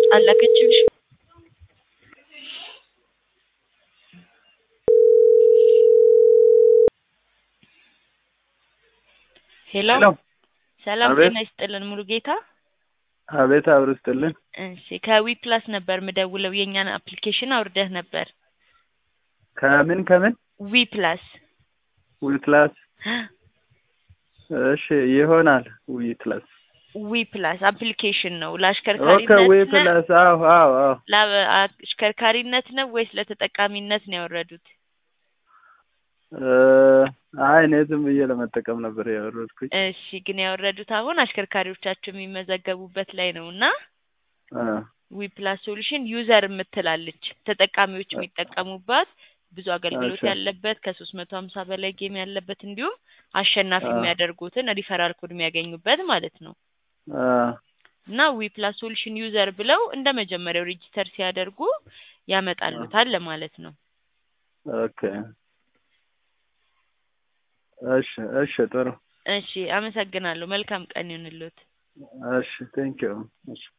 አላከችልሽ? ሄሎ ሰላም ጤና ይስጥልን ሙሉጌታ። አቤት አብርስትልን። እሺ ከዊ ፕላስ ነበር ምደውለው የኛን አፕሊኬሽን አውርደህ ነበር። ከምን ዊ ፕላስ እሺ ይሆናል። ዊ ፕላስ አፕሊኬሽን ነው ኦኬ ለአሽከርካሪነት ዊ ነው ፕላስ አዎ ለአሽከርካሪነት ነው ወይስ ለተጠቃሚነት ነው ያወረዱት? አይ እኔ ዝም ብዬ ለመጠቀም ነበር ያወረድኩኝ። እሺ ግን ያወረዱት አሁን አሽከርካሪዎቻቸው የሚመዘገቡበት ላይ ነውና ዊ ፕላስ ሶሉሽን ዩዘር የምትላለች ተጠቃሚዎች የሚጠቀሙባት ብዙ አገልግሎት ያለበት ከ350 በላይ ጌም ያለበት እንዲሁም አሸናፊ የሚያደርጉትን ሪፈራል ኮድ የሚያገኙበት ማለት ነው። እና ዊ ፕላስ ሶሉሽን ዩዘር ብለው እንደመጀመሪያው ሬጂስተር ሲያደርጉ ያመጣሉታል ለማለት ነው። ኦኬ እሺ ጥሩ። እሺ አመሰግናለሁ። መልካም ቀን ይሁንልዎት። እሺ ቴንክ ዩ።